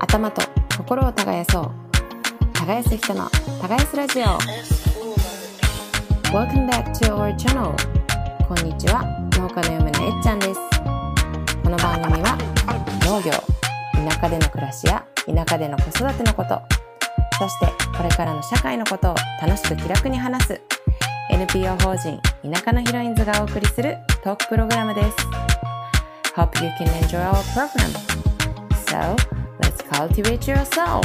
頭と心を耕そう。耕す人の耕すラジオ。 Welcome back to our channel. こんにちは、農家の嫁のえっちゃんです。この番組は農業、田舎での暮らしや田舎での子育てのこと、そしてこれからの社会のことを楽しく気楽に話す NPO 法人田舎のヒロインズがお送りするトークプログラムです。 Hope you can enjoy our program. So, let's cultivate yourself.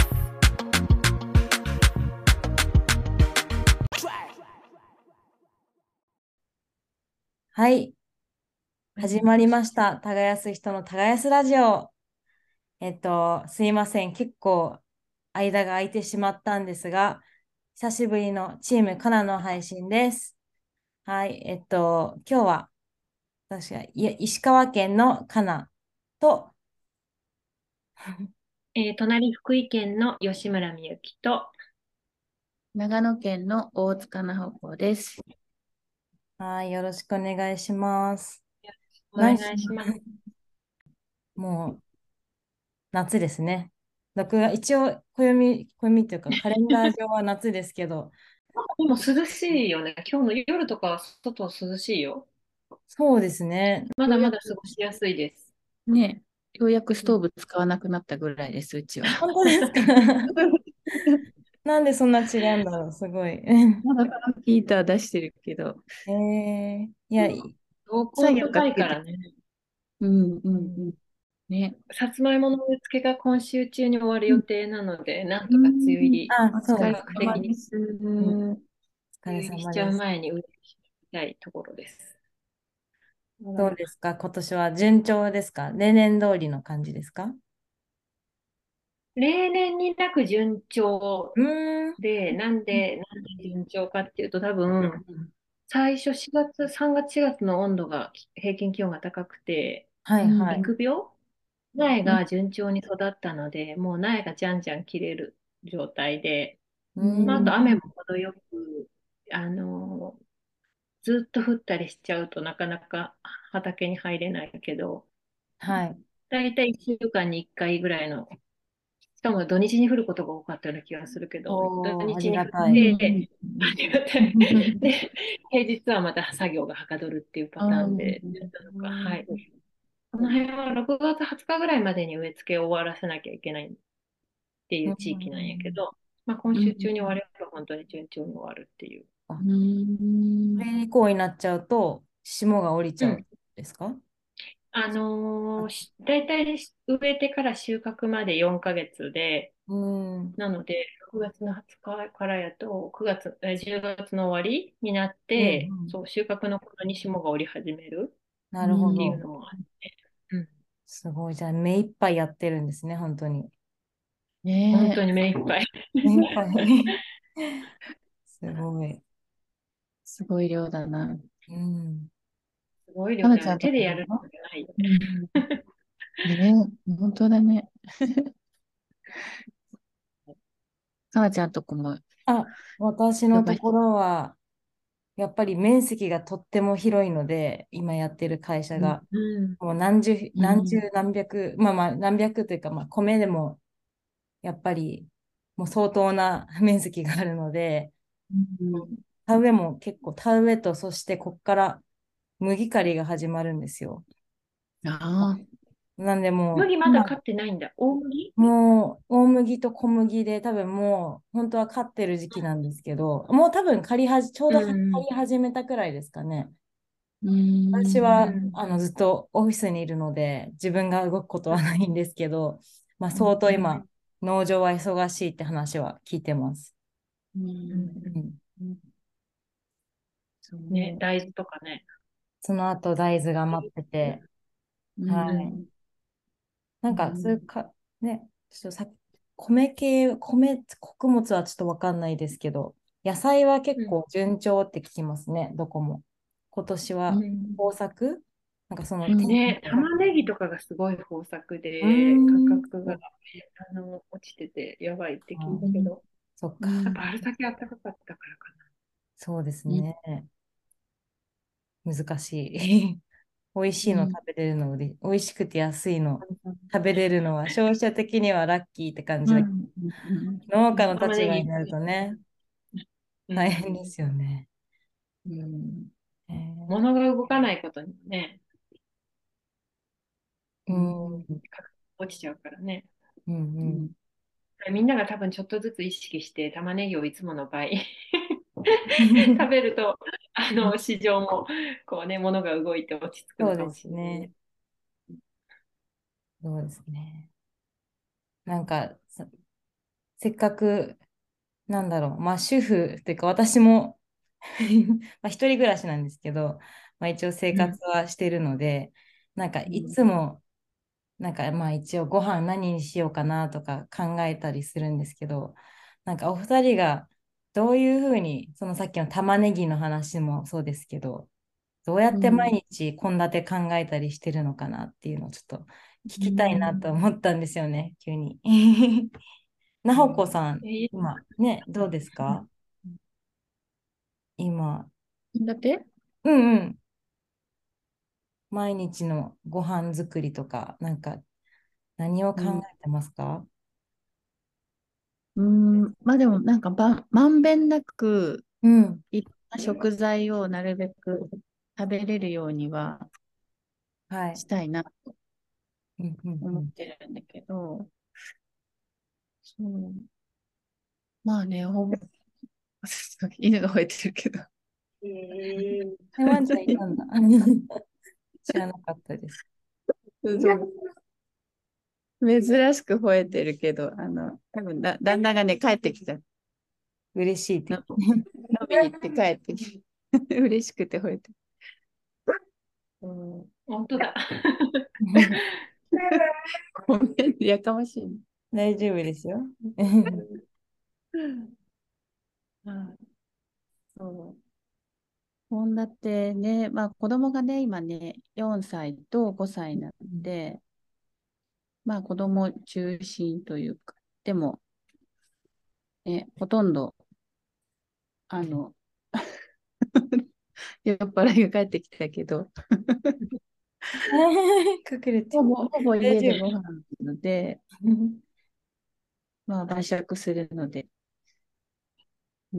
はい。始まりました。耕す人の耕すラジオ。すいません。結構間が空いてしまったんですが、久しぶりのチームカナの配信です。はい。今日は私が石川県のカナと、 隣福井県の吉村みゆきと、 長野県の大塚奈穂子です。 はい、よろしくお願いします。 お願いします。 もう夏ですね。一応暦というかカレンダー上は夏ですけど、 でも涼しいよね。今日の夜とかは外涼しいよ。 そうですね。 まだまだ過ごしやすいです。 ね、ようやくストーブ使わなくなったぐらいです、うちは。 本当ですか？なんでそんな違うんだろう、すごい。 まだこのヒーター出してるけど、 いや、 標作高高い業がつけて、 からね。 うん。ね、 さつまいもの植え付けが今週中に終わる予定なので、なんとか梅雨入り、 あ、そう短ですね。 絡的に様です。 うん、お疲れ梅雨入りしちゃう様です。 前に植え付けたいところです。 どうですか、今年は順調ですか？例年通りの感じですか？ 例年になく順調うーん。 で、なんで順調かっていうと、多分、 うん最初3月、4月の温度が、平均気温が高くて、 はいはい。 育苗苗うんが順調に育ったので、もう苗がじゃんじゃん切れる状態で、まあ、あうーん。 と雨も程よく、あの、ずっと降ったりしちゃうとなかなか畑に入れないけど、 はい。 だいたい1週間に1回ぐらいの、しかも土日に降ることが多かったような気がするけど、土おー、あり日に降っがたい。 て、ありがたい。で、平日はまた作業がはかどるっていうパターンで、ちょっとなんか、はい。この辺は6月20日ぐらいまでに植え付けを終わらせなきゃいけないっていう地域なんやけど、まあ、今週中に終われば本当に順調に終わるっていう。 あ、それ以降になっちゃうと、霜が降りちゃうんうん。 ですか？ だいたい植えてから収穫まで4ヶ月で、 うーん。 なので、6月の20日からやと、10月の終わりになっうんうて、 ん。 そう、収穫の頃に霜が降り始めるなるほっていうど。 のもあって、うん、 すごい。じゃあ、目いっぱいやってるんですね、本当に。 ねえ、 本当に目いっぱい。 目いっぱい。すごい。 すごい量だな。 うん。 すごい量だよね。 かなちゃんと手でこも、 やるのじゃないよね。 うん、ねえ、本当だね。かなちゃんとこも私のとこ人がろは、やっぱり面積がとっても広いので、今やってる会社うん、 が、 うん。 もううん、 何百、何百というか、米でも、やっぱり、もう相当な面積があるので、 うん、 田植えも結構、田植えと、そしてこっから麦刈りが始まるんですよ。 ああ、 なんでもう、 麦まだ買ってないんだ。大麦。 もう大麦と小麦で多分もう本当は刈ってる時期なんですけど、もう多分ちょううど刈ん。 り始めたくらいですかね。 うん、 私はうん。 ずっとオフィスにいるので自分が動くことはないんですけど、相当今農場は忙しいって話は聞いてます。 ううん。 うん、 ん、そね、 う、 大豆とかね。 その後大豆が待ってて、 うはい。 ん、 なんかそういうか、ね、ちょっと穀物はちょっとわかんないですけど、野菜は結うん。 構順調って聞きますね、どこも。今年うはん、 豊作なんかその天気うん、 ね、玉ねぎとかがすごい豊作うーで、価ん。 格が落ちててやばいって聞いあ、 たけど、 そっか。 うん、 やっぱ春先暖かかったからかそうですうん、 ね。難しい。 美味しいのうん食べれるの美味しくて安いの食べれるのは消費者的にはラッキーって感じだけど、 うんうん農家の玉ねぎ。 立場になるとね、大変ですよね。 うん物が動かないことにもね、 うんうん落ちちゃうからね。 うんみんなが多分ちょっとずつ意識して玉ねぎをいつもの倍食うん。 べると、市場もこうね、物が動いて落ち着くのかもそうですしれないね。 ね。そうですね。なんかせっかく、なんだろう、まあ主婦っていうか私もまあ一人暮らしなんですけど、まあ一応生うん。 活はしてるので、なんかいうんつも、なんかまあ一応ご飯何にしようかなとか考えたりするんですけど、なんかお二人がどういうふうに、そのさっきの玉ねぎの話もそうですけど、どうやって毎うん日献立考えたりしてるのかなっていうのをちょっと聞うきたいなんと思ったんですよね、急に。なほこさん、 え今ね、どうですか今？ だってうんうん。毎日のご飯作りとか、なんか何を考うんえてますか？ まあでもなんかまんべんなくうん。 いろんな食材をなるべく食べれるようにははい。 したいなとうんうんう思っん。 てるんだけど、そう、まあね、ほぼ、犬が吠えてるけど。 ワンちゃんいたんだ。知らなかったです。 そう珍しく吠えてるけど、多分旦那がね、帰ってきた。 嬉しいって。 飲みに行って帰ってきて、嬉しくて吠えてる。うん本当だ。 ごめん、やかましいね。 大丈夫ですよ。 はいそう献立ね、まあ子供がね、今ね、4歳と5歳なので、まあ子供中心というか、でも、ね、ほとんど、あの、酔っ払いが帰ってきたけど、 隠れて。 ほぼ大丈家でご飯なので、 夫。 まあ晩酌するので、うん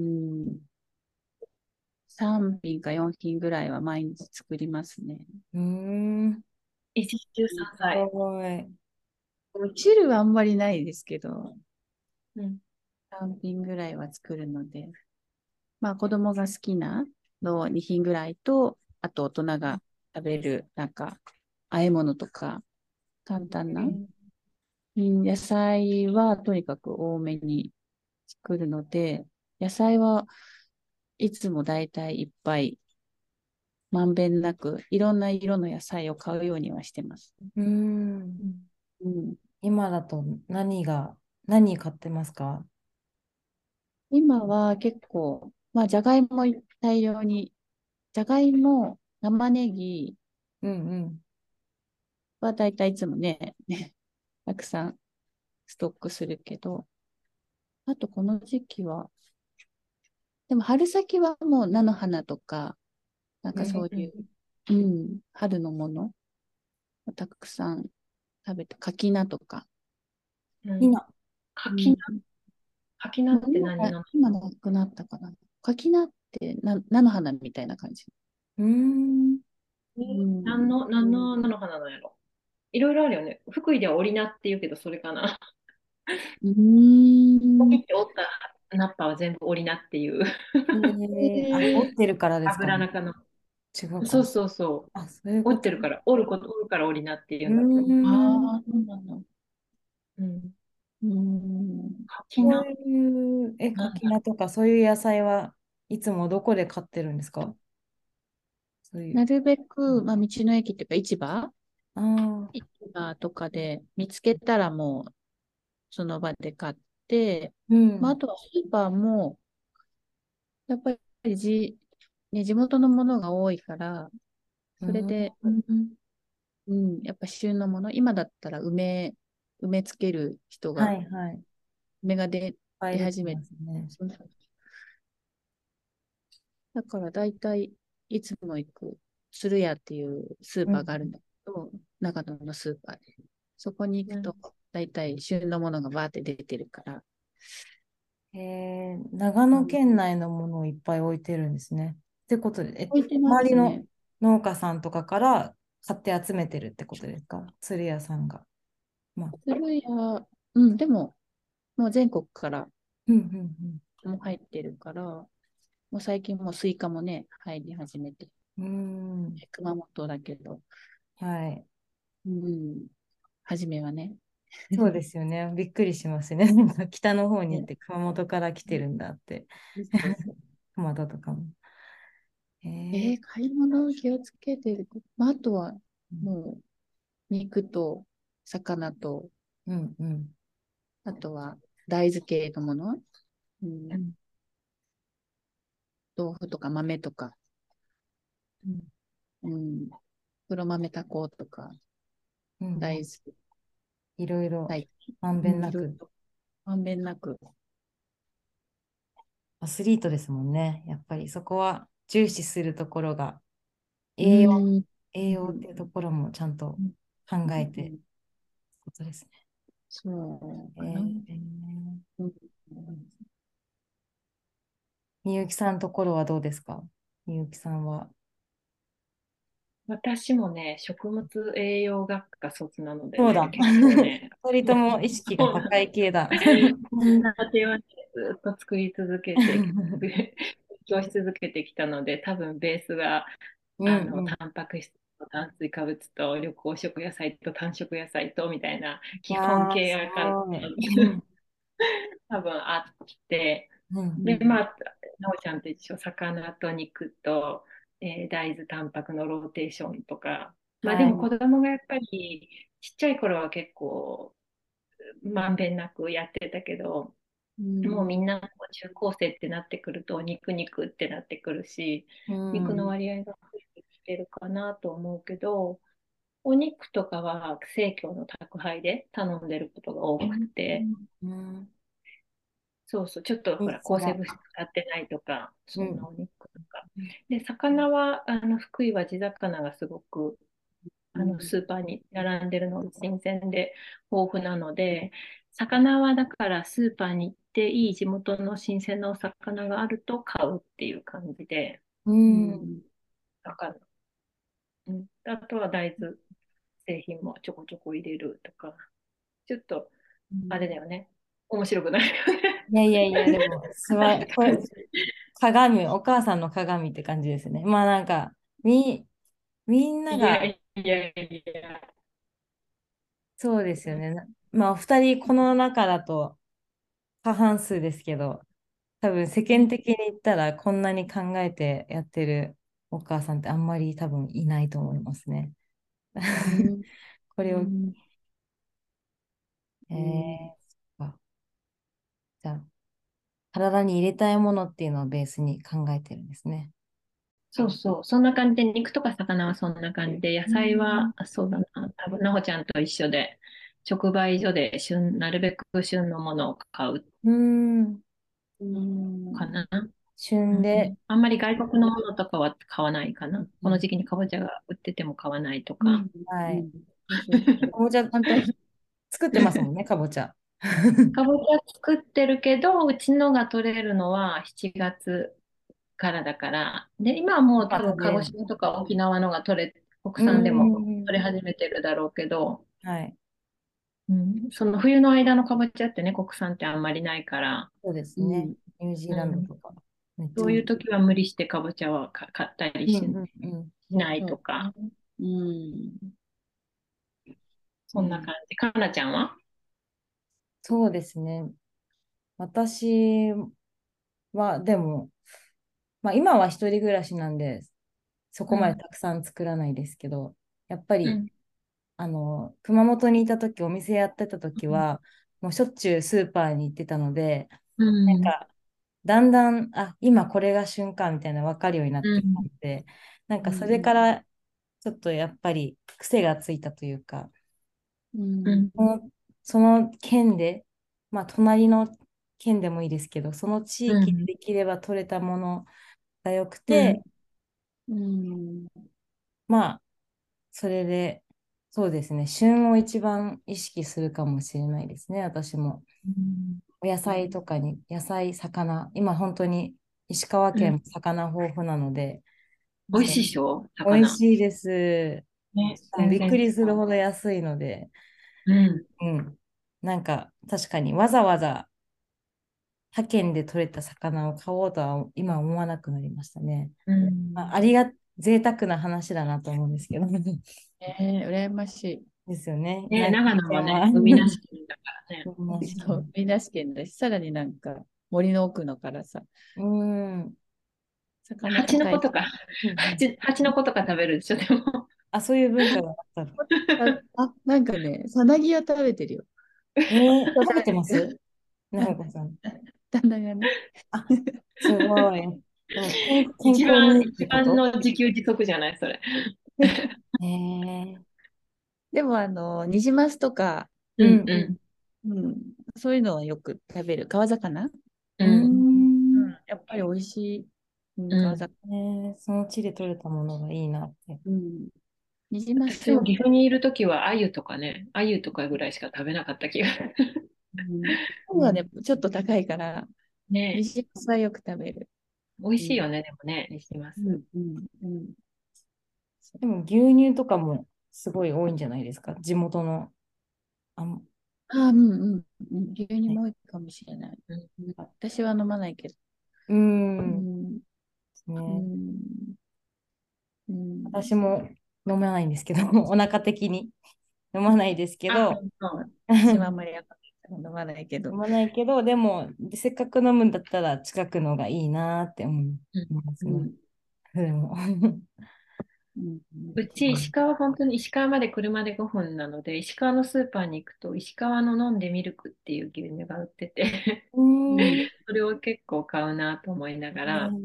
、3品か4品ぐらいは毎日作りますね。 うーん。 一日中す 3歳。 ごい。 汁はあんまりないですけど、 うん。 3品ぐらいは作るので、まあ子供が好きなの2品ぐらいと、あと大人が食べる、なんか、和え物とか、簡単な。野菜はとにかく多めに作るので、野菜はいつもだいたいいっぱい、まんべんなく、いろんな色の野菜を買うようにはしてます。 うーん。 うん、 今だと何買ってますか？ 今は結構、まあ、じゃがいも大量に、じゃがいも、玉ねぎうんうん。 はだいたいいつもね、たくさんストックするけど、あとこの時期は、でも春先はもう菜の花とか、なんかそういう、春のものをたくさん食べて、柿菜とか。 うん。 今。 柿菜、柿菜って何なの？ 今なくなったかな。柿菜って菜の花みたいな感じ。 うーん。 何の花なんやろ？いろいろあるよね。福井では織菜って言うけど、それかな。 うーん。 ポキって折ったナッパは全部織菜っていう。 折ってるからですかね。 油中の。 違うかな。 そうそうそう。 あ、そういうこと。 折ってるから、折るから織菜って言うーうんだと思う。 ん。 ああ、そうなんだ。 うん。 うーん。 そう柿菜。 いう、柿菜とかそういう野菜はいつもどこで買ってるんですか？そういう。 なるべく、まあ、道の駅っていうかああ、 市場とかで見つけたらもうその場で買って、まあ、あうん。 とはスーパーも、やっぱり地元のものが多いから、 うそれで、 ん。 やっぱ旬のもの、今だったら埋めつける人はが、 いはい。いっ梅がぱい出て出始めて、 ますね。 だから大体いつも行く鶴屋っていうスーうんパーがあるんだけど、長野のスーパーで。そこに行くうんと、だいたい旬のものがバーって出てるから、 長野県内のものをいっぱい置いてるんですね。ってことで、 置いてま周りのすね。 農家さんとかから買って集めてるってことですか、鶴屋さんが。まあ、 鶴屋、うん、でも、もう全国からうんうんも入ってるから、もう最近もうスイカもね、入り始めて、 うん。 熊本だけど、 はい。 うん、初めはね。 そうですよね。びっくりしますね。なんか北の方に行っねて熊本から来てるんだって。 そうそう。 熊本とかも。えー買い物を気をつけてる。まあ、あとは、 うんもう、肉と魚と、 うんうんあとは大豆系のもの、ううん、豆腐とか豆とか、 んうん、黒豆タコとか、 うんうん。 大豆、 いろいろ大まんべうん、 んなく。 いろいろ、まんべんなく。 アスリートですもんね。やっぱりそこは重視するところがう栄養、 ん、 栄養っていうところもちゃんと考えてってことですそうかな。 ね。 うん、 みゆきさんのところはどうですか、みゆきさんは。 私もね、食物栄養学科卒なのでね、 そうだ。 結構ね、 二人とも意識がそうなの。 高い系だ。 献立はね、ずっと作り続けて、勉強し続けてきたので、多分ベースが、 うんうん。 タンパク質と炭水化物と緑黄色野菜と単色野菜とみたいな基本ああ、す形がごい。 多分あって、で、 うんうんまあ、なおちゃんと一緒、魚と肉と、大豆タンパクのローテーションとか、まあではい。 も子供がやっぱりちっちゃい頃は結構まんべんなくやってたけど、 うもうんみんな中高生ってなってくると肉肉ってなってくるし、 う肉のん。 割合が増えてきてるかなと思うけど、お肉とかは生協の宅配で頼んでることが多くて、 うん。 そうそう、ちょっとほら、抗生いいそ物質使ってないとか、 う。うん。 そんなお肉とか。で、魚は、福井は地魚がすごく、 うんスーパーに並んでるのが新鮮で豊富なので、魚はだからスーパーに行っていい地元の新鮮なお魚があると買うっていう感じで、 ううん。 ん魚。うん。あとは大豆製品もちょこちょこ入れるとか、ちょっと、あれだよね。面白くないよね。 いやいやいや、でも、これ、 感じ。 鏡、お母さんの鏡って感じですね。まあなんか、みんなが、 いやいやいや。 そうですよね。まあ、二人この中だと過半数ですけど、多分世間的に言ったらこんなに考えてやってるお母さんってあんまり多分いないと思いますね。 うんこれを、 うんえー、 うんそっか、じゃあ、体に入れたいものっていうのをベースに考えてるんですね。 そうそう。そんな感じで、肉とか魚はそんな感じで、野菜は、そうだな、多分、なほちゃんと一緒で、直売所でなるべく旬のものを買ううーん、 うんかな。う旬で、 ん、あんまり外国のものとかは買わないかな。このうん、 時期にかぼちゃが売ってても買わないとか。 うんはい。 うんそうそうかぼちゃちゃんと、 作ってますもんね、かぼちゃ。 かぼちゃ作ってるけど、うちのが取れるのは7月からだから、で、今はもうまあ、 多分鹿児食べれない。 島とか沖縄のが国うー産でもん、 取れ始めてるだろうけど、 はい。 うん、その冬の間のかぼちゃってね、国産ってあんまりないから、 そうですね。 うんニュージーランドうん、 とか、めっちゃ美味しい。 そういう時は無理してかぼちゃは買ったりうんうんうん。 ないそうとか、 ね。うんうそんなん感じ。かなちゃんは？ そうですね。私は、でも、まあ今は一人暮らしなんで、そこまでうん、 たくさん作らないですけど、やっぱり、 うん、 熊本にいた時、お店やってた時は、もうしょっちゅうスーパーに行ってたので、 うん、 なんか、だんだん、あ、今これが瞬間みたいな分かるようになってきたうん、 ので、なんかそれうんからちょっとやっぱり癖がついたというか、 うんうん、 その県で、まあ隣の県でもいいですけど、その地域でうん、 できれば取れたものが良くうん、 て、 うんまあ、それで、そうですね、旬を一番意識するかもしれないですね、私も。 うんお野菜とかに、野菜、魚、今本当に石川県も魚豊富なので、 美味しいでしょ、 美味魚。 しいです。 ね、 しかも全びっくり然違う。 するほど安いので、 うん。 うん。なんか確かにわざわざ他県で取れた魚を買おうとは今思わなくなりましたね。 うん。 贅沢な話だなと思うんですけど。 羨ましい。 ですよね。 ね、長野もね、 は海なし県だからね。 そう、海なし県だし、さらになんか森の奥のからさ、 うん。 魚蜂の高いし。 子とか、 うんうん。 蜂の子とか食べるでしょ、でも。 あ、そういう文化があったの。 なんかね、さなぎは食べてるよ。 食べてま食べてるすなほかさん。 旦那がね。 あ、すごい。でも健康にいいって一番ことの自給自足じゃない、それ。 へえ。 でも、ニジマスとか、 うんうんううん、そういうのはよく食べる。川魚、 ん。 ううん。 ん。 やっぱり美味しい。 うん。 川魚。 その地で採れたものがいいなって。 うん。ニジマス私もよく。 岐阜にいるときは、鮎とかね、鮎とかぐらいしか食べなかった気がする。 うん。今うん。 はね、ちょっと高いから、ニね、 ジマスはよく食べる。 美味うん。 しいよね、でもね、にします。 うん。うん。うん。 でも牛乳とかもすごい多いんじゃないですか地元の。あん、 ああ、うんうんうん。牛乳はい。 も多いかもしれない。 うん。 うん、私は飲まないけど。 ううん。 ん。うね。 ん。うん。 私も飲まないんですけど、お腹的に飲まないですけあ、 ど、 本当。 私はあんまりやっぱ飲まないけど。 飲まないけど、でも、せっかく飲むんだったら近くのがいいなって思いうん。 ますね。 うん。 でも。 うん。 うち、石川、本当に石川まで車で5分なので、石川のスーパーに行くと、石川の飲んでミルクっていう牛乳が売っててうん。 うん。 それを結構買うなと思いながら、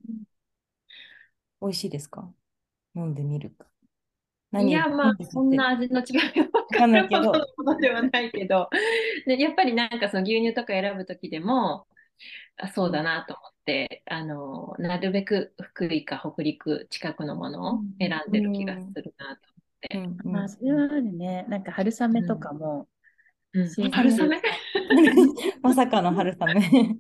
美味しいですか飲んでみるか。何いや、まあ、そん飲んでってな味の違いが分わかんないかるほどのけど、 ことではないけど、で、やっぱりなんかその牛乳とか選ぶときでも、そうだなと思って、なるべく福井か北陸近くのものを選んうでる気がん、 するなと思って。 うん、うまあ、 ん。 それはあるね。なんか春雨とうん。 かも、 うん。 新春雨。 春まさかの春雨。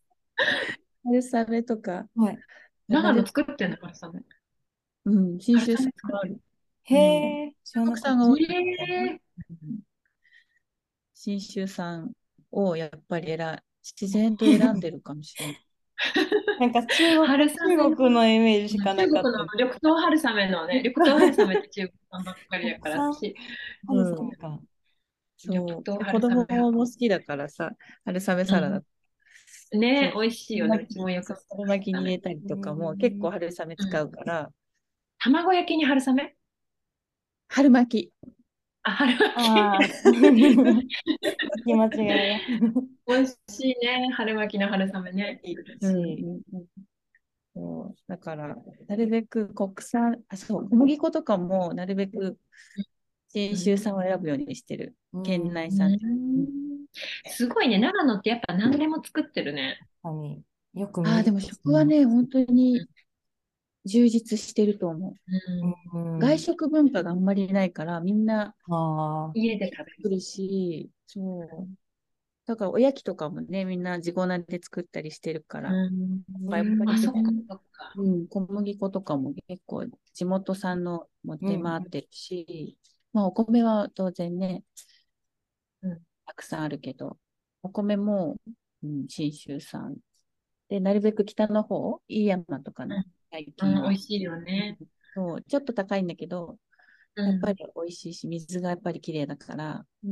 雨とか、 はい。 長野春、 作ってんの春雨。 うん、新春種さんがある。 雨作ってる。 へうん。 え、知らなかった。 国産が多いみたい。 ええうん、新種さんをやっぱり自然と選んでるかもしれない。 なんか春雨の、 中国のイメージしかな中国のかったです。 緑豆春雨のね、緑豆春雨って中国産ばっかりやから、 国産私、 春うん。 雨か。 緑そう。 豆で、子供春雨派。 も好きだからさ、春雨サラダ。 うん。ね、 そう。 美味しいよね。うちもよくそう、 作る春巻きに春雨。 入れたりうとかも結構ん。 春雨うん。 使うから、 卵焼きに春雨。 春巻き。 あ、春巻き。 ああ、聞き間違いが。 美味しいね。春巻きの春雨ね。 美味うんうしい。 んうん。そうだから、なるべく国産、そう、小麦粉とかもなるべくう信州産を選ぶようにしてる。 うん。 県内産。うん、 ん。すごいね。長野ってやっぱ何でも作ってるね。 確かによくああ、 見るでもですね。 食はね、本当に充実してると思う。 うん。 うん。 外食文化があんまりないから、みんなああ、 家で食べる。 作るし、そう。だからおやきとかもね、みんな自己なりで作ったりしてるから、 うん。あ、 やっぱりそっかそっか。 うん、小麦粉とかも結構地元産のもうん。 出回ってるし、まあお米は当然ね、 うん。 たくさんあるけど、お米も、うん、信州産。で、なるべく北の方、飯山とかの最うん。 近は、 美味しいよね。 そう、ちょっと高いんだけど、 うん。 やっぱり美味しいし、水がやっぱり綺麗だから、 うん。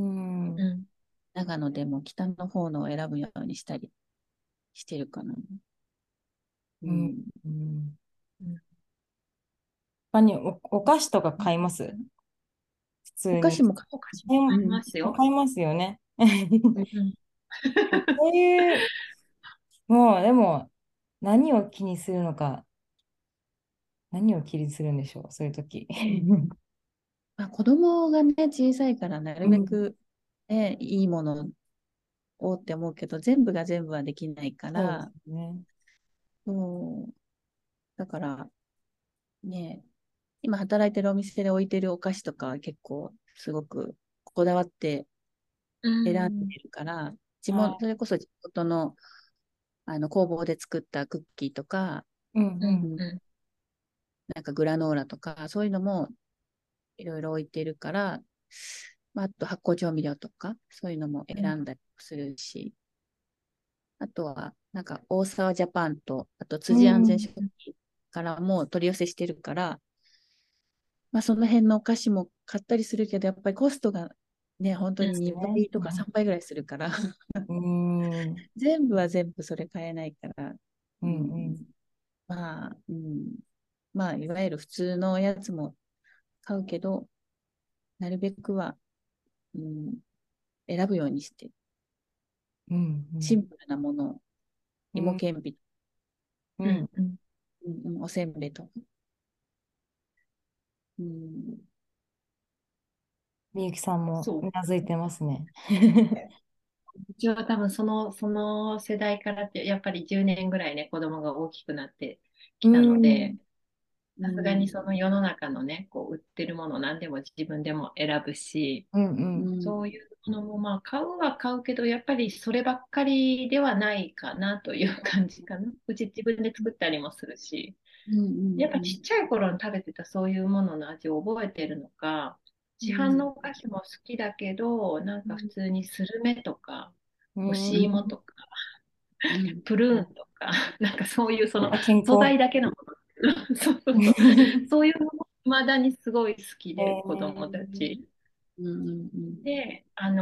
うん。 長野でも北の方のを選ぶようにしたりしてるかな。ううん。 ん。 うん。 うん。 他にお菓子とか買います普通に。 お菓子も買お菓子も買いま、 買いう。うん。 ますよ。 買いますよね。 うん。 そういう、もうでも、何を気にするのか、何を気にするんでしょう、そういう時。 まあ、子供がね、小さいからなるうん。 べく、ね、いいものをって思うけど、全部が全部はできないかそうですら、 ね。 そう、だから、ね、 今働いてるお店で置いてるお菓子とかは結構すごくこだわってう選んん。 でるから、 はそれこそ地元の、工房で作ったクッキーとか、 い。うんうん。 うん。 うん。 なんかグラノーラとか、そういうのもいろいろ置いてるから、まあ、あと発酵調味料とか、そういうのも選んだりするし、あとは、なんか大沢ジャパンと、あとう辻安全ん。 食品からも取り寄せしてるから、まあ、その辺のお菓子も買ったりするけど、やっぱりコストがね、本当に2 ね。 倍とか3倍ぐらいするから、 うん。 全部は全部それ買えないから、 ううん、 んまあ、いわゆる普通のやつも買うけど、なるべくは、うん、選ぶようにして、 うん。うん。 シンプルなものを、 うん。 芋けんぴ、 うん。 うん。 うん。 おせんべいとか、うん、 みゆきさんもそう。 うなずいてますね。 うちは多分その世代からって、やっぱり10年ぐらいね、子供が大きくなってうきたので、 ん。 さすがにその世の中のね、こう売ってるもの何でも自分でも選ぶし、 うん。ううん。 そういうものもまあ買うは買うけど、やっぱりそればっかりではないかなという感じかな。うち自分で作ったりもするし、やっぱちっちゃい頃に食べてたそういうものの味を覚えてるのか、市販のお菓子も好きだけど、なんか普通にスルメとか、 う干し芋ん。 とか、プルーンとか、なんかそういうそのあ、健素材康。 だけのもの、そうそうそう、そういうもの、未だにすごい好きえで、子供たー、 ち。で、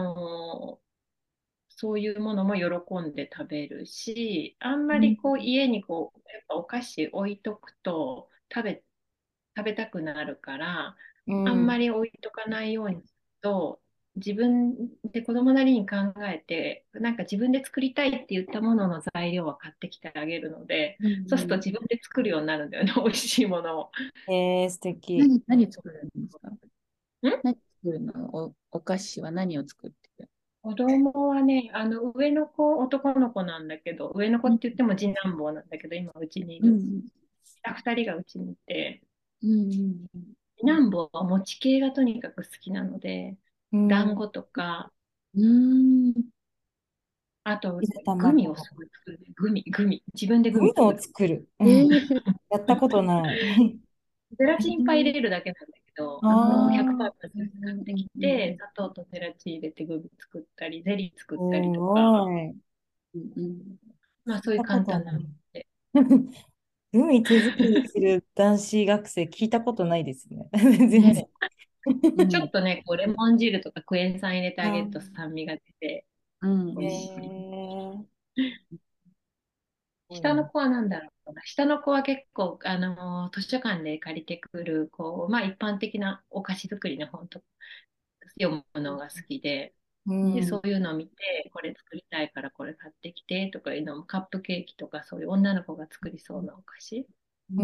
そういうものも喜んで食べるし、あんまりこう家にこう、やっぱお菓子置いとくと食べたくなるから、 うあんまん。 り置いとかないようにすると、自分で子供なりに考えて、なんか自分で作りたいって言ったものの材料は買ってきてあげるので、そうすると自分で作るようになるんだよね、美味しいものを。 素敵。 何作るんですか？ ん何作るの？お菓子は何を作ってる？ 子供はね、上の子、男の子なんだけど、上の子って言っても次男坊なんだけど、今うちにいる。 うん下二人がうちにいて、 うん次男坊は餅系がとにかく好きなので、 うん。 団子とか、 うんあと、 ゆでグミを卵。 すごい作るね。グミ。自分でググミをミ作る。 作る。うえん。 ー、 やったことない。 ゼラチンいっぱい入れるだけなんだけど、もうああ、 100%買ってきて、砂糖とゼラチン入れてグミ作ったり、ゼリー作すったりとか、 ごい。 まあそういう聞いたこ簡単なのとない。 で。 グミ手作りする男子学生聞いたことないですね。全然。 ね、うん、 ちょっとね、こうレモン汁とかクエン酸入れてあげるとあ酸味が出てうん、 美味しい。 すごいな。 下の子は何だろうな。下の子は結構、図書館で借りてくる、こう、まあ一般的なお菓子作りの本とか読むのが好きで、で、 うん。 そういうのを見て、これ作りたいからこれ買ってきてとかいうのも、カップケーキとかそういう女の子が作りそうなお菓子うん。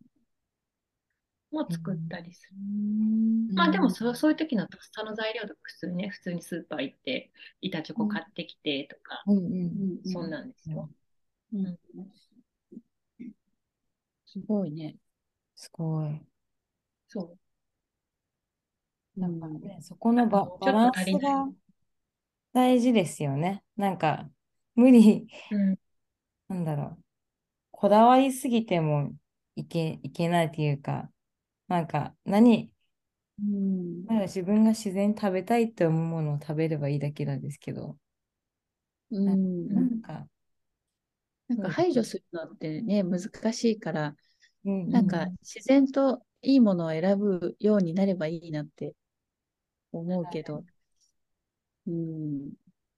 もう作ったりする。 ん。 まあでもそういう時のとっさの材料とか普通にスーパー行って、板チョコ買ってきてとか、 うん。 そんなんですよ。うん、 すごいね。 すごい。 そう。 やっぱね、そこのちょっとバラン足りない。 スが大事ですよね。なんか、無理、 うん。 なんだろう。こだわりすぎてもいけないというか、なんか、 うん、 なんか自分が自然に食べたいって思うものを食べればいいだけなんですけど、 うな、なん。 んか、 なんかそうですね。 排除するのってね、難しいから、 うんなんかうん。 自然といいものを選ぶようになればいいなって思うけど、うん、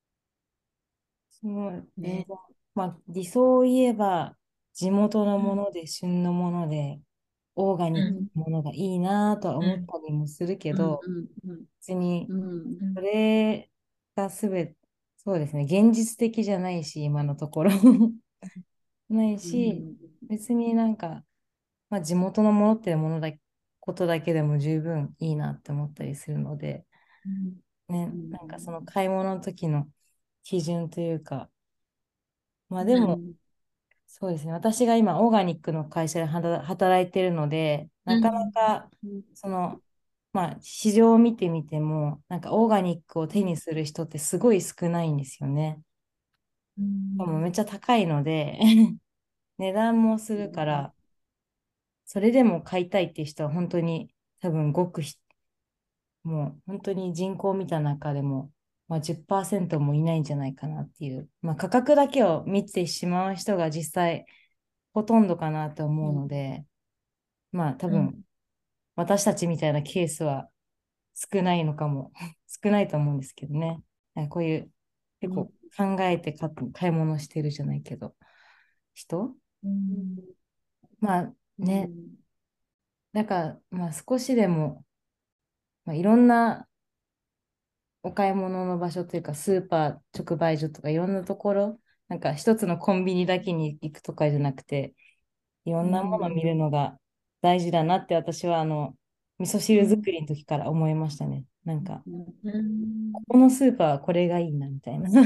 全然、 ね。 まあ、理想を言えば、地元のうん。 もので、旬のもので、オーガニックうん。 なものがいいなとは思っうん。 たりもするけうん、 ど、 うん、うん、 別に、 うん、 うん。 それがすべて、そうですね、現実的じゃないし、今のところないうし、 ん、 別になんか、まあ、地元のものってことだけでも十分いいなって思ったりするので、ね、 うん、 なんかその買い物の時の基準というか、まあでも、 うん、 そうですね、私が今、オーガニックの会社で働いてるので、 なかなか、その、まあ、市場を見てみても、なんかオーガニックを手にする人ってすごい少ないんですよね。しかもめっちゃ高いので値段もするから、それでも買いたいっていう人は本当に多分もう本当に人口を見た中でも、まあ、10%もいないんじゃないかなっていう、まあ、価格だけを見てしまう人が実際ほとんどかなと思うので、まあ多分私たちみたいなケースは少ないのかも、少ないと思うんですけどね。こういう結構考えて買い物してるじゃないけど、人まあね、だからまあ少しでも、まあ、いろんなお買い物の場所というか、スーパー直売所とかいろんなところ、なんか一つのコンビニだけに行くとかじゃなくて、いろんなものを見るのが大事だなって私は味噌汁作りの時から思いましたね。なんか、ここのスーパーはこれがいいなみたいな。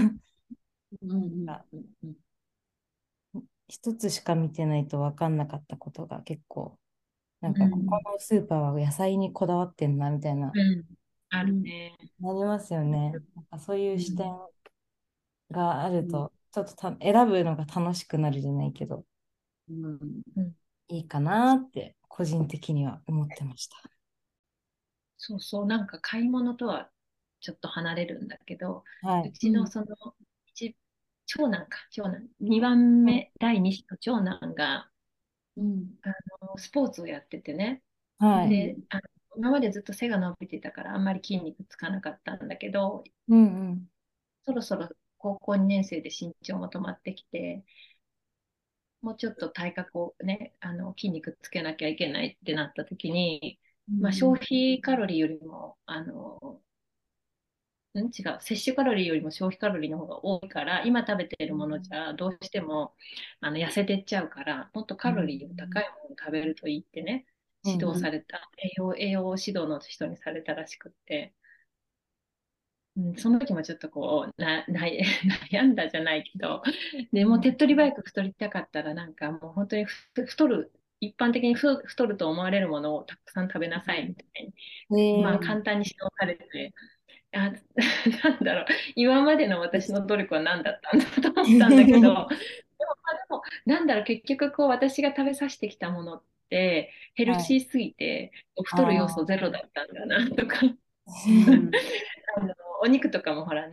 一つしか見てないと分かんなかったことが結構、なんかここのスーパーは野菜にこだわってんなみたいな、 あるね。 なりますよね。なんかそういう視点があると、ちょっと選ぶのが楽しくなるじゃないけど、いいかなって個人的には思ってました。 そうそう、なんか買い物とはちょっと離れるんだけど、 はい。 うちの一長男か、長男、2番目、第2子の長男が、スポーツをやっててね、 はい。 で、今までずっと背が伸びてたからあんまり筋肉つかなかったんだけど、 うんそろそろ高校2年生で身長も止まってきて、もうちょっと体格をね、筋肉つけなきゃいけないってなった時に、まあ、消費カロリーよりも、違う、摂取カロリーよりも消費カロリーの方が多いから、今食べているものじゃどうしても痩せてっちゃうから、もっとカロリーの高いものを食べるといいってね、指導された、栄養指導の人にされたらしくって、その時もちょっと悩んだじゃないけど、でもう手っ取り早く太りたかったら、なんかもう本当に太る、一般的に太ると思われるものをたくさん食べなさいみたいうん。 に、まあ簡単に指導されて、あ、なんだろう、今までの私の努力は何だったんだと思ったんだけど、でもなんだろう、結局こう私が食べさせてきたものってヘルはい。 シーすぎて、太る要素あゼロだったんだなとか、 あ。 あのお肉とかもほら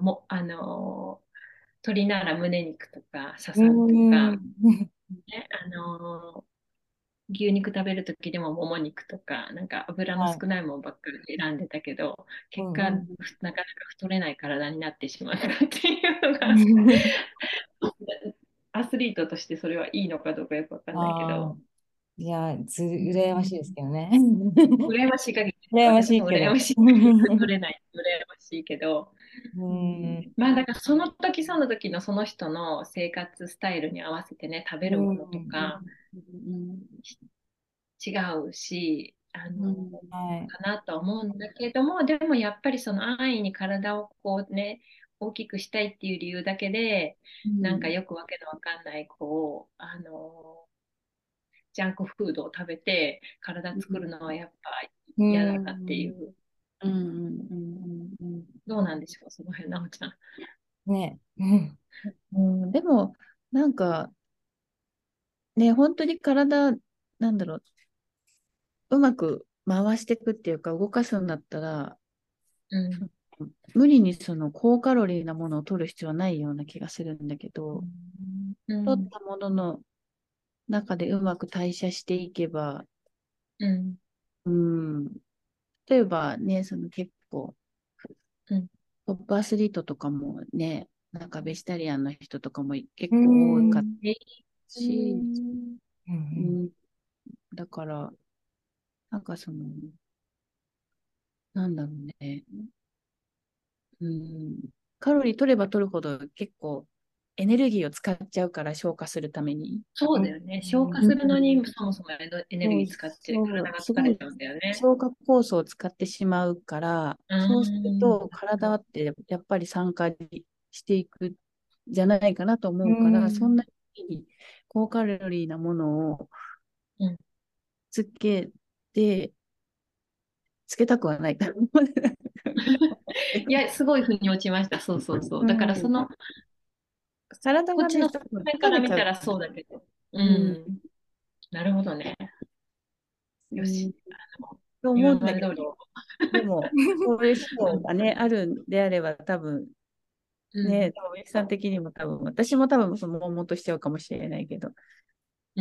鶏なら胸肉とかさうさみとか、 ん。 ね、牛肉食べるときでももも肉とか、なんか油のはい。 少ないものばっかり選んでたけど、結果、 うんなかなか太れない体になってしまったっていうのが、 うん。 アスリートとしてそれはいいのかどうかよくわかんないけああ。 ど、 いや、羨ましいですけどね。 羨ましい限りです。 羨ま私もしいけど。 羨ましい限り太れない。羨ましいけど、 うまあだからその時その時のその人の生活スタイルに合わせてね、食べるものとん。 か違うし、 はい。 かなとは思うんだけども、でもやっぱりその安易に体をこうね、大きくしたいっていう理由だけで、なんかよくわけのわかんない、ジャンクフードを食べて体作るのはやっぱう嫌だなっていん。 う、どうなんでしょう、その辺、なおちゃん。 ね。うん。 でも、なんかね、本当に体、なんだろう、うまく回していくっていうか、動かすんだったら、 うん。 無理にその高カロリーなものを取る必要はないような気がするんだけど、取っうん。 たものの中でうまく代謝していけば、 うん。 うん、例えばね、その結構、 うん。 トップアスリートとかもね、なんかベジタリアンの人とかも結う構多かったん。 し、 うん。 うん、だから、なんかその、なんだろうね、うん、カロリー取れば取るほど結構エネルギーを使っちゃうから消化するために。 そうだよね。消化するのにそもそもエネルそう、 ギー使って体がすごい疲れちゃうんだよね。 消化酵素を使ってしまうから、 うそうするん。 と体ってやっぱり酸化していくじゃないかなとう思うから、そんん。 なに高カロリーなものをうん。 つけて、つけたくはない。 いや、すごい腑に落ちました。そうそうそう。だからその、こっち体がね、多分の側面か疲れちゃう。 ら見たらそうだけど。ううん。 ん。なるほどね。 うん、 よし。 と思うんだけど、 今まで通り。 でも、そういう人がね、あるんであれば、多分、 うん。 ね、多分、ゆきさん的にも多分、私も多分、その、悶々としちゃうかもしれないけど。 うん。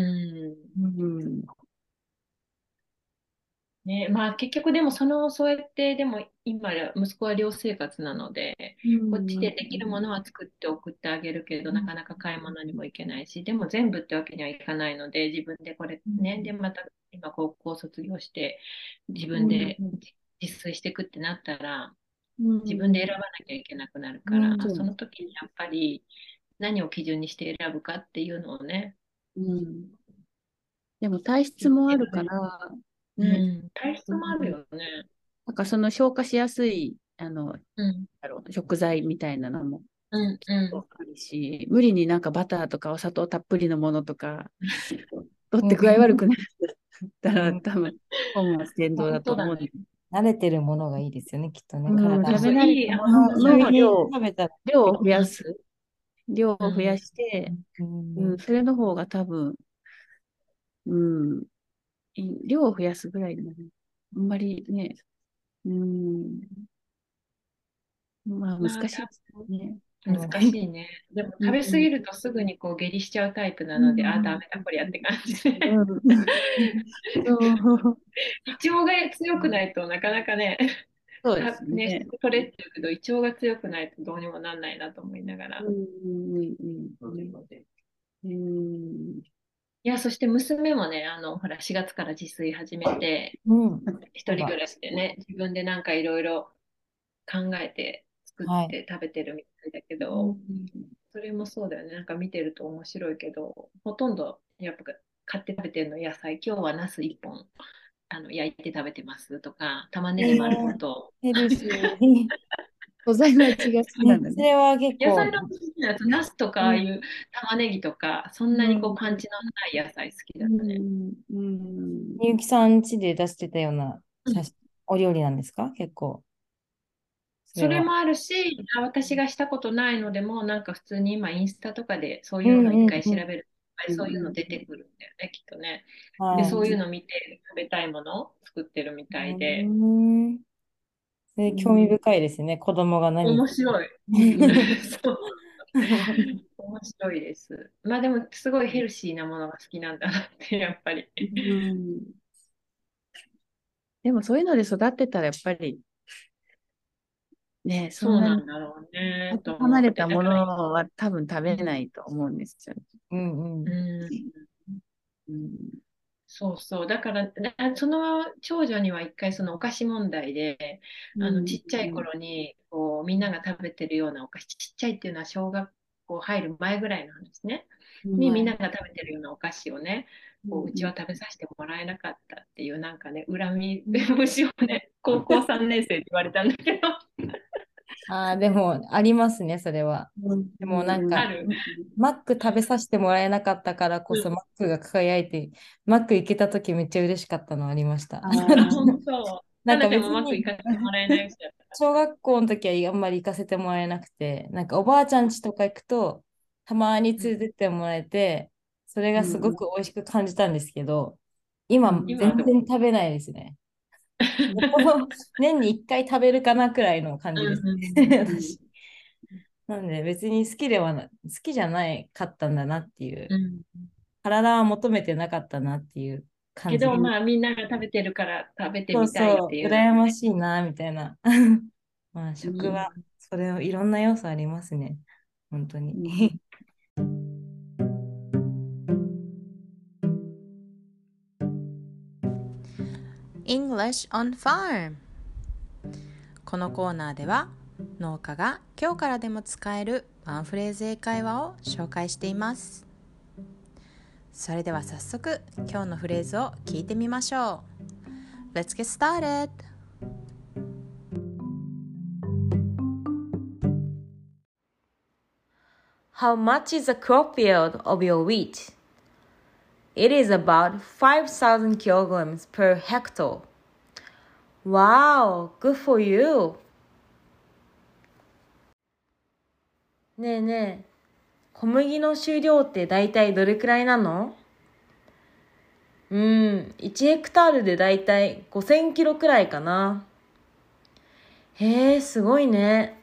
うん。 ね、まあ結局でもそうやってでも今息子は寮生活なので、 うこっちでん。 できるものは作って送ってあげるけど、なかなか買い物にも行けないし、でも全部ってわけにはいかないので、自分でこれね、でまた今高校卒業して自うん。 分で自炊していくってなったら、 う自分でん。 選ばなきゃいけなくなるから、 うん。 そそう。 の時にやっぱり何を基準にして選ぶかっていうのをね、 うん。でも、体質もあるから、 うね、 ん、体質もあるよね。 なんかその消化しやすい、 うん、 食材みたいなのもうん、うん。 あるし、無理になんかバターとかお砂糖たっぷりのものとか、取ってうん。 具合悪くなったらうん。 多分、本末転倒だと本当だね。 思うんです。 慣れてるものがいいですよね、きっとね、 うん、 体も。 食べそうそう、 慣れたもの急にの食べたら、 量を増結構、 やす。量を増やうん。 して、 うん。 それの方が多分、うん、量を増やすぐらいだね。あんまりね、うん、まあ難まあ、 しいですね。 難しいね。でも食べ過うん、 ぎるとすぐにこう下痢しちゃうタイプなうので、あ、ダん、 メだ、こりゃって感じで。 うん、そう、 胃腸が強くないとなかなかね、 そうですね、 ね。 取れってるけど、胃腸が強くないとどうにもなんないなと思いながら。 うん、うん、うん、うん、 いや、そして娘もね、ほら、4月から自炊始めて、 うん。そうだ。 一人暮らしでね、自分でなんかいろいろ考えて作っはい。 て食べてるみたいだけうど、 ん、 それもそうだよね。なんか見てると面白いけど、ほとんどやっぱ買って食べてるの野菜。今日はナス1本焼いて食べてますとか、玉ねぎ丸ごと。 ヘルシー。 素材の味が好きなんだね。 それは結構、 野菜の好きなやつ、ナスとかああいう玉ねぎとか、そんなにこううん。 パンチのない野菜好きうだね。 ん、うん、 みゆきさん家で出してたようなうん。 お料理なんですか結構、それは。 それもあるし、私がしたことないのでも、なんか普通に今インスタとかでそうういうの一んうんうん。 回調べると、やっぱりうん、 そういうの出てくるんだよね、きっとね。で、 はい。 そういうの見て食べたいものを作ってるみたいで、 うん。それ興味深いですね。子供が何面作る。 白い。うん、そう。面白いです。まあでも、すごいヘルシーなものが好きなんだなって、やっぱり。 うん。でもそういうので育ってたらやっぱりね、そそうんなになんだろうね、 かけと思って。 離れたもだから、 のは多分食べうん、 ないと思うんですよね。 うんううん。 ん、 うん。 そうそう。だから、その長女には一回そのお菓子問題で、 うん。 ちっちゃい頃に、こう、みんなが食べてるようなお菓子、ちっちゃいっていうのは小学校入る前ぐらいの話ね。に、みんはい。 なが食べてるようなお菓子をね、こう、うちうん。 は食べさせてもらえなかったっていう、なんかね、恨みうん。 節をね、高校3年生で言われたんだけど、 ああ、でも、ありますね、それは。 うん。 でもなんか、 ある。 マック食べさせてもらえなかったからこそ、 うん。 マックが輝いて、マック行けた時めっちゃ嬉しかったのありました。 ああ、本あ。 当。 なんかかなちゃんもうまくい別に、 かせてもらえないうちだった。 小学校の時はあんまり行かせてもらえなくて、なんかおばあちゃん家とか行くと、たまにうん。 連れてってもらえて、それがすごうん。 く美味しく感じたんですけど、今今はどう？ 全然食べないですね。よっぽど年に1回食べるかなくらいの感じですうんうね、 ん私。なんで別に好きではな、好きじゃないかったんだなっていう、 うん。 体は求めてなかったなっていう感じ。 けど、まあ、みんなが食べてるから食べてそうみたいってそう、 いうのでね。 羨ましいな、みたいな。まあ、 うん。 食は、それをいろんな要素ありますね。本当に。 うん。 English on Farm このコーナーでは農家が今日からでも使えるワンフレーズ英会話を紹介しています。それでは早速今日のフレーズを聞いてみましょう。 Let's get started! How much is the crop yield of your wheat? It is about 5,000 kilograms per hectare. Wow, good for you. ねえねえ、小麦の収量ってだいたいどれくらいなの？1ヘクタールでだいたい5000キロくらいかな。へえ、すごいね。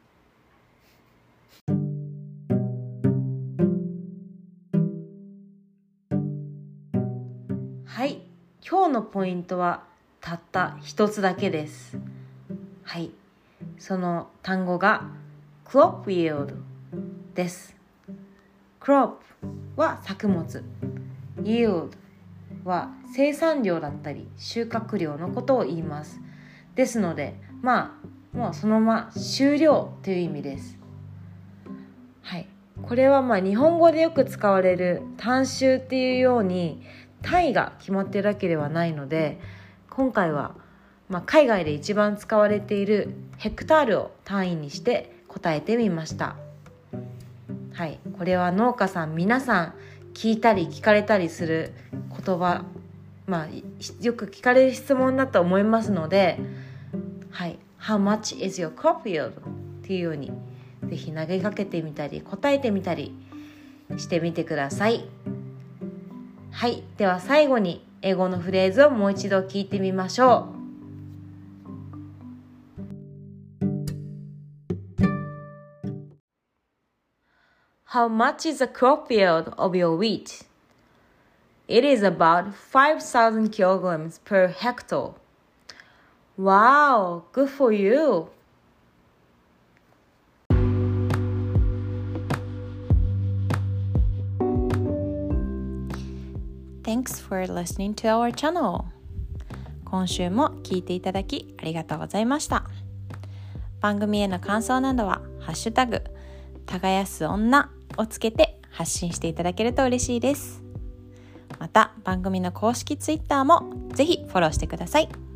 はい、今日のポイントはたった一つだけです。はい、その単語が crop yield です。crop は作物、yield は生産量だったり収穫量のことを言います。ですので、もうそのまま終了という意味です。はい、これは日本語でよく使われる単収っていうように単位が決まっているわけではないので、今回は海外で一番使われているヘクタールを単位にして答えてみました。はい、これは農家さん皆さん聞いたり聞かれたりする言葉、よく聞かれる質問だと思いますので、はい、How much is your crop yield? っていうようにぜひ投げかけてみたり答えてみたりしてみてください。はい、では最後に英語のフレーズをもう一度聞いてみましょう。How much is the crop yield of your wheat? It is about 5,000 kilograms per hectare. Wow, good for you. Thanks for listening to our channel. 今週も聞いていただきありがとうございました。番組への感想などはハッシュタグ耕す女をつけて発信していただけると嬉しいです。また番組の公式ツイッターもぜひフォローしてください。